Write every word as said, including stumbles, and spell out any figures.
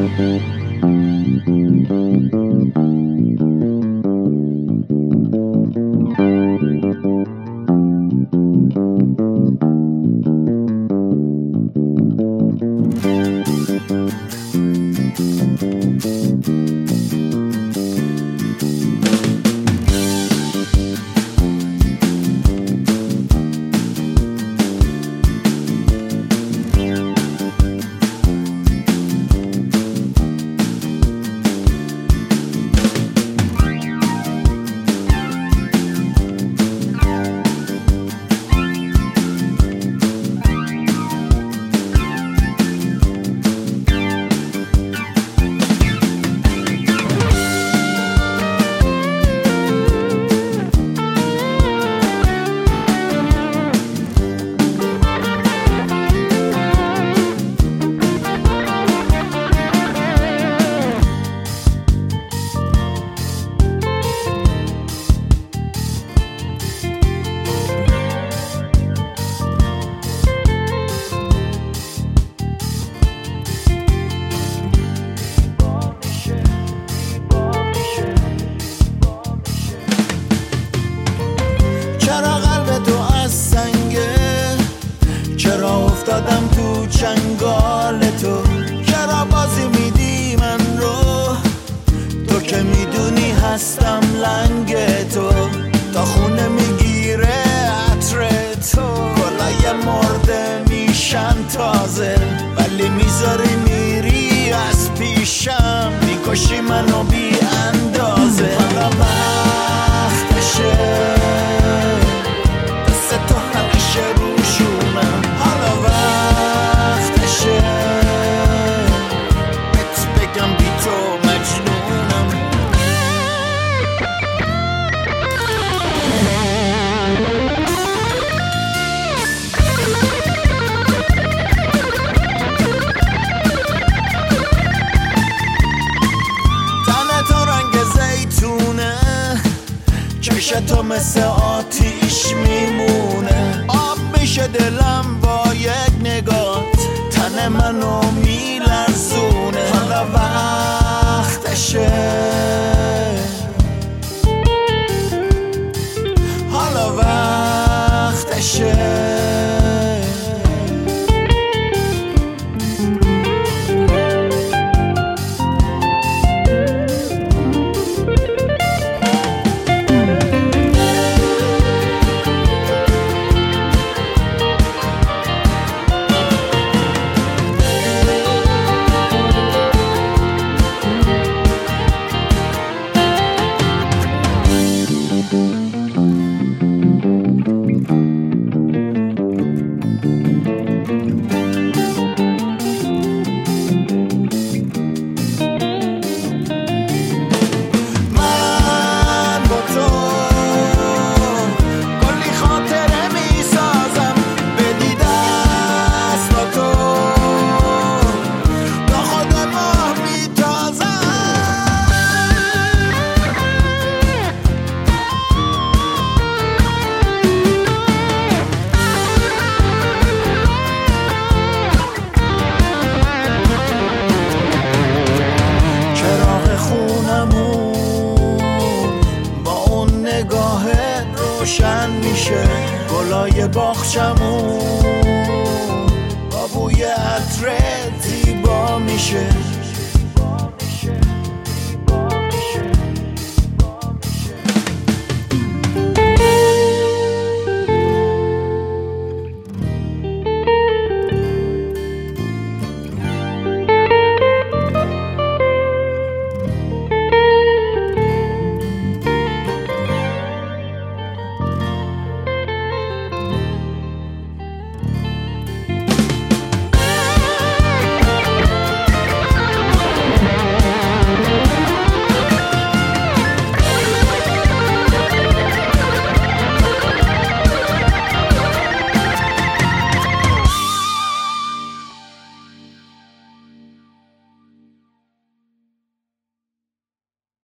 افتادم تو چنگال تو، چرا بازی میدی من رو؟ تو که میدونی هستم لنگ تو، تا خونه میگیره عطر تو، گلای مرده میشن تازه، ولی میذاری میری از پیشم، میکشی منو بی اندازه. حالا وقتشه دست تو همیشه روشونم، حالا وقتشه بهت بگم بی تو مجنونم. تن تو رنگ زیتونه، چشم تو مثل آتیش میمونه، آب میشه دلم با یک نگاه، تن منو میلرزونه. حالا وقتشه، حالا وقتشه. روشن میشه گلای باغچمون، با بوی عطر زیبا میشه.